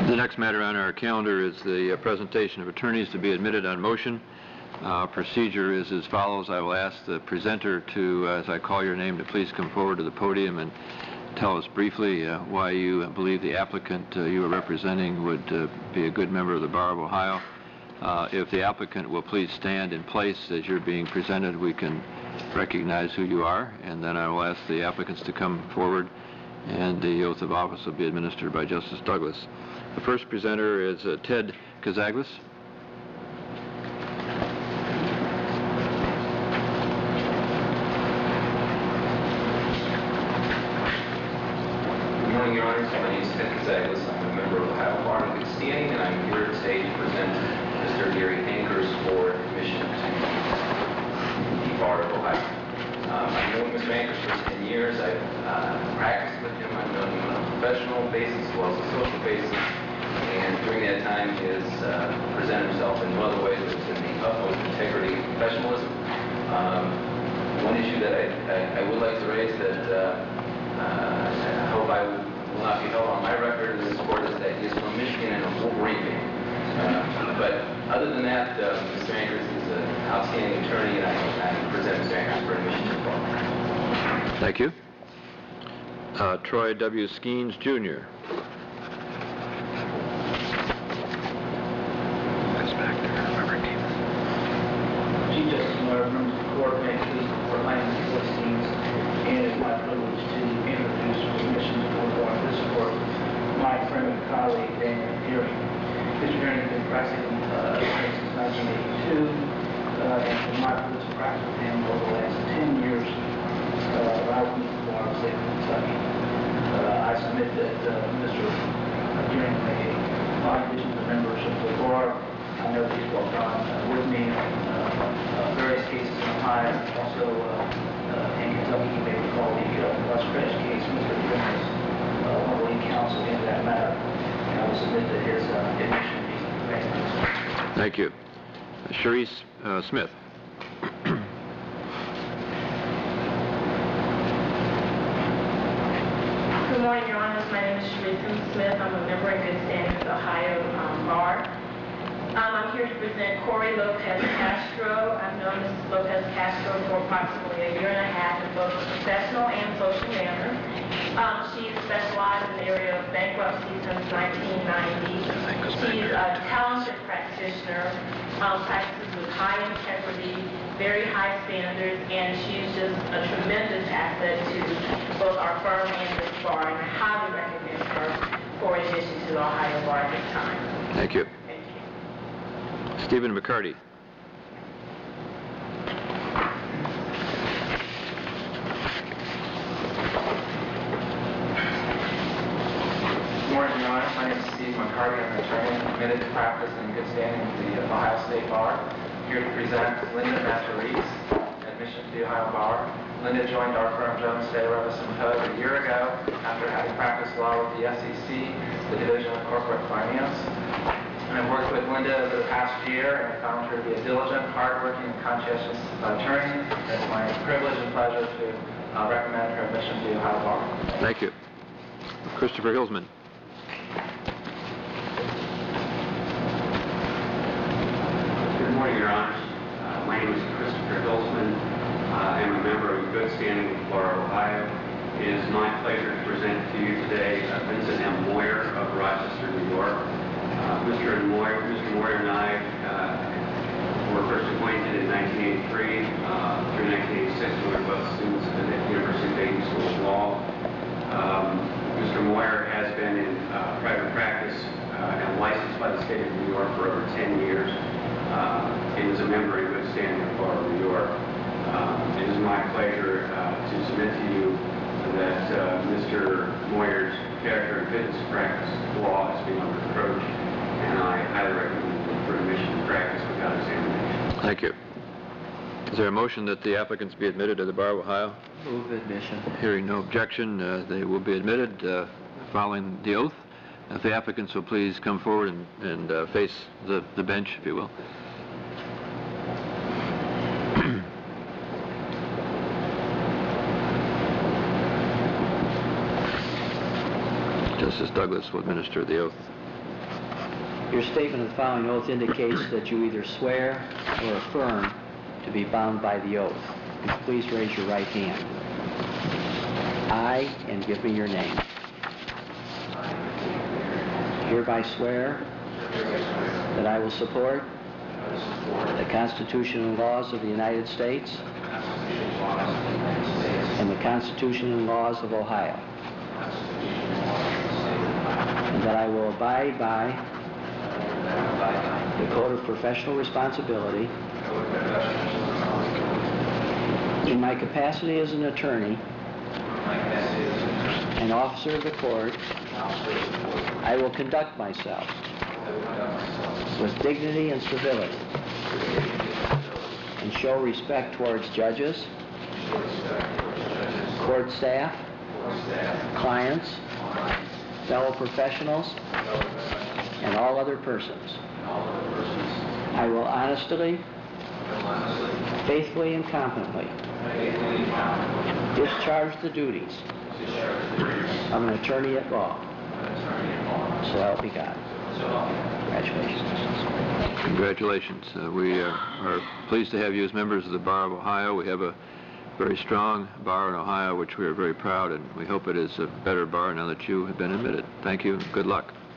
The next matter on our calendar is the presentation of attorneys to be admitted on motion. Procedure is as follows. I will ask the presenter to, as I call your name, to please come forward to the podium and tell us briefly why you believe the applicant you are representing would be a good member of the Bar of Ohio. If the applicant will please stand in place as you're being presented, we can recognize who you are, and then I will ask the applicants to come forward, and the oath of office will be administered by Justice Douglas. The first presenter is Ted Kazaglis. Good morning, Your Honors. My name is Ted Kazaglis. I'm a member of Ohio Bar in good standing, and I'm here today to present Mr. Gary Ankers for admission to the Bar of Ohio. I've known Mr. Ankers for 10 years. I've practiced with him. I've known him on a professional basis as well as a social basis. And during that time, he has presented himself in no other way than in the utmost integrity and professionalism. One issue that I would like to raise that I hope I will not be held on my record in this court is that he is from Michigan and a Wolverine fan. But other than that, Mr. Ankers is an outstanding attorney, and I present Mr. Ankers for admission to the bar. Thank you. Troy W. Skeens, Jr. Chief Justice Moyer, members of the court, may it please the court, my name is Troy Skeens, and it's my privilege to introduce for admission before the bar of this court my friend and colleague, Daniel Deering. Mr. Deering has been practicing since 1982, and it's my privilege to practice with him over the last 10 years. I was in the bar of the state of Kentucky. I submit that Mr. Deering made a fine addition to the membership of the bar. I know that he's worked on with me various cases in Ohio, also in Kentucky. You may recall the West Credit case. Mr. Deering is one of the lead counsel in that matter, and I will submit that his admission be granted. Thank you. Sharice Smith. Good morning, Your Honors. My name is Sharice Smith. I'm a member in good standing of the Ohio Bar. I'm here to present Corey Lopez Castro. I've known Mrs. Lopez Castro for approximately a year and a half in both a professional and social manner. She's specialized in the area of bankruptcy since 1990. She's a talented practitioner, practices with high integrity, very high standards, and she's just a tremendous asset to both our firm and this bar, and I highly recommend her for admission to the Ohio Bar at this time. Thank you. Stephen McCarty. Good morning, Your Honor. My name is Steve McCarty. I'm an attorney committed to practice in good standing with the Ohio State Bar. Here to present Linda Matarese, admission to the Ohio Bar. Linda joined our firm, Jones, Day, Revis & Hood, a year ago after having practiced law with the SEC, the Division of Corporate Finance. And I've worked with Linda over the past year, and I found her to be a diligent, hardworking, and conscientious attorney. It's my privilege and pleasure to recommend her admission to the Ohio Bar. Thank you. Christopher Hillsman. Good morning, Your Honors. My name is Christopher Hillsman. I am a member of good standing with Bar of Ohio. It is my pleasure to present to you today Vincent M. Moyer of Rochester, New York. Mr. Moyer and I were first acquainted in 1983. Through 1986, we were both students at the University of Dayton School of Law. Mr. Moyer has been in private practice and licensed by the state of New York for over 10 years. He was a member in good standing of the Bar of New York. It is my pleasure to submit to you that Mr. Moyer's character and fitness to practice law is being under reproach, and I highly recommend him for admission to practice without examination. Thank you. Is there a motion that the applicants be admitted to the Bar of Ohio? Move admission. Hearing no objection, they will be admitted following the oath. If the applicants will please come forward and face the bench, if you will. Justice Douglas will administer the oath. Your statement of the following oath indicates that you either swear or affirm to be bound by the oath. Would you please raise your right hand? I, and give me your name. Hereby swear that I will support the Constitution and laws of the United States and the Constitution and laws of Ohio, and that I will abide by the Code of Professional Responsibility in my capacity as an attorney and officer of the court. I will conduct myself with dignity and civility and show respect towards judges, court staff, clients, fellow professionals, and all other persons. I will honestly, faithfully, and competently discharge the duties of an attorney at law. So help me God. Congratulations. Congratulations. We are pleased to have you as members of the Bar of Ohio. We have a very strong bar in Ohio, which we are very proud, and we hope it is a better bar now that you have been admitted. Thank you. Good luck.